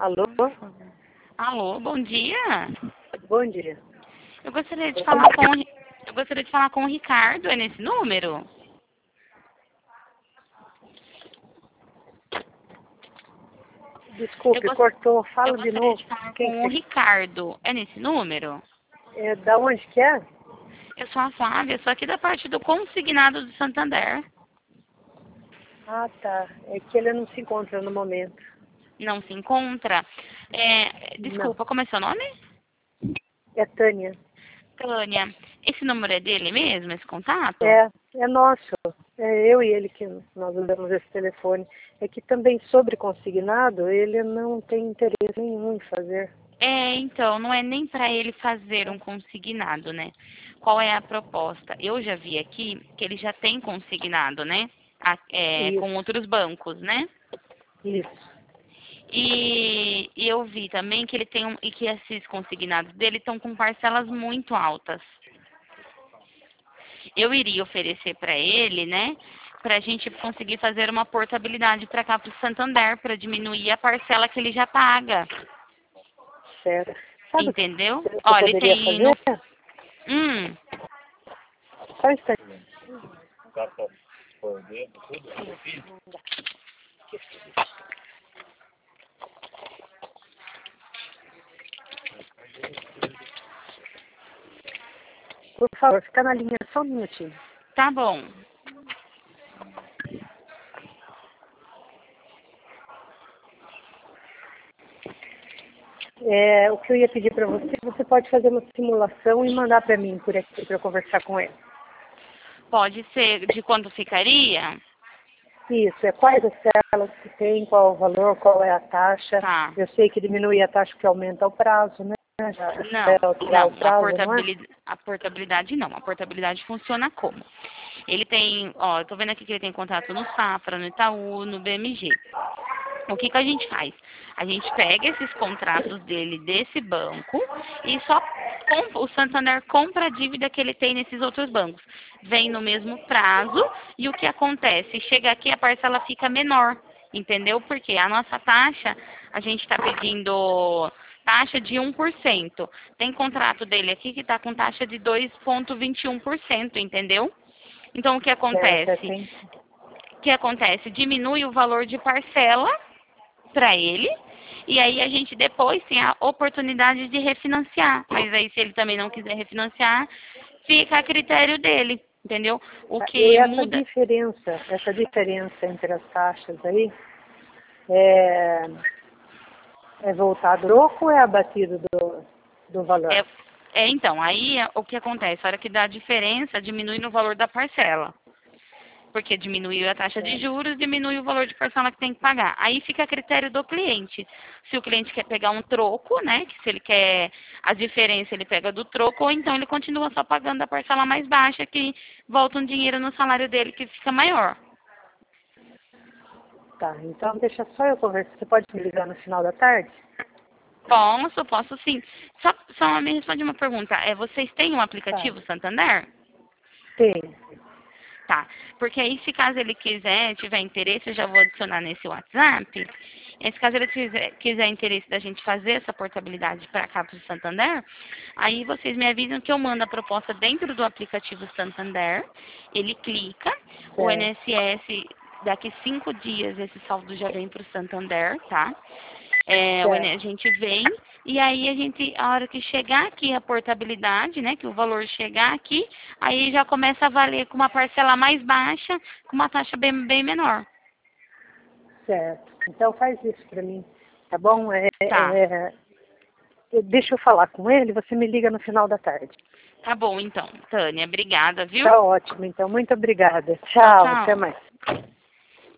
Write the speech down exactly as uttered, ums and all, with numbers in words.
Alô? Alô, bom dia. Bom dia. Eu gostaria de falar com o Ri- eu gostaria de falar com o Ricardo, é nesse número? Desculpe, Eu, gos- cortou. eu Fala de gostaria novo. de falar Quem com o que Ricardo, é nesse número? é? Da onde que é? Eu sou a Flávia, sou aqui da parte do consignado do Santander. Ah, tá. É que ele não se encontra no momento. Não se encontra? É, Não. desculpa, como é seu nome? É Tânia. Tânia. Esse número é dele mesmo, esse contato? É, é nosso. É eu e ele que nós usamos esse telefone. É que também sobre consignado, ele não tem interesse nenhum em fazer. É, então, não é nem para ele fazer um consignado, né? Qual é a proposta? Eu já vi aqui que ele já tem consignado, né? A- é, com Isso, outros bancos, né? isso. E, e eu vi também que ele tem um, e que esses consignados dele estão com parcelas muito altas. Eu iria oferecer para ele, né? Para a gente conseguir fazer uma portabilidade para cá para o Santander, para diminuir a parcela que ele já paga. Certo. Sabe o que Entendeu? você Olha, ele poderia tem fazer? no. Hum. Só um instante. Por favor, fica na linha só um minutinho. Tá bom. É, o que eu ia pedir para você, você pode fazer uma simulação e mandar para mim por aqui para eu conversar com ele. Pode ser de quanto ficaria? Isso, é quais as celas que tem, qual o valor, qual é a taxa. Tá. Eu sei que diminui a taxa porque aumenta o prazo, né? Já Não, vai alterar o não, a prazo, não é? portabilidade, a portabilidade não. A portabilidade funciona como? Ele tem, ó, eu tô vendo aqui que ele tem contrato no Safra, no Itaú, no B M G. O que que a gente faz? A gente pega esses contratos dele desse banco e só comp- o Santander compra a dívida que ele tem nesses outros bancos. Vem no mesmo prazo e o que acontece? Chega aqui a parcela fica menor, entendeu? Porque a nossa taxa, a gente está pedindo taxa de um por cento. Tem contrato dele aqui que está com taxa de dois vírgula vinte e um por cento, entendeu? Então o que Certo, é acontece? assim. O que acontece? Diminui o valor de parcela para ele. E aí a gente depois tem a oportunidade de refinanciar. Mas aí se ele também não quiser refinanciar, fica a critério dele, entendeu? O E que essa muda diferença, essa diferença entre as taxas aí, é, é voltado troco ou é abatido do, do valor? é, é então, aí é o que acontece? A hora que dá a diferença, diminui no valor da parcela. Porque diminuiu a taxa de Certo. juros, diminui o valor de parcela que tem que pagar. Aí fica a critério do cliente. Se o cliente quer pegar um troco, né, que se ele quer a diferença, ele pega do troco, ou então ele continua só pagando a parcela mais baixa, que volta um dinheiro no salário dele que fica maior. Tá, então deixa só eu conversar. Você pode me ligar no final da tarde? Posso, posso sim. Só, só me responde uma pergunta. É, vocês têm um Tá. aplicativo Santander? Tem. Tá. Porque aí, se caso ele quiser, tiver interesse, eu já vou adicionar nesse WhatsApp. E se caso ele quiser, quiser interesse da gente fazer essa portabilidade para cá para o Santander, aí vocês me avisam que eu mando a proposta dentro do aplicativo Santander. Ele clica, o Certo. I N S S, daqui cinco dias, esse saldo já vem para o Santander, tá? É, o I N S S, Certo. a gente vem e aí a gente, a hora que chegar aqui a portabilidade, né, que o valor chegar aqui, aí já começa a valer com uma parcela mais baixa, com uma taxa bem, bem menor. Certo. Então faz isso para mim, tá bom? É, Tá, é, deixa eu falar com ele, você me liga no final da tarde. tá bom então, Tânia, obrigada, viu? Tá ótimo, então. Muito obrigada. Tchau, Tchau, até tchau. mais.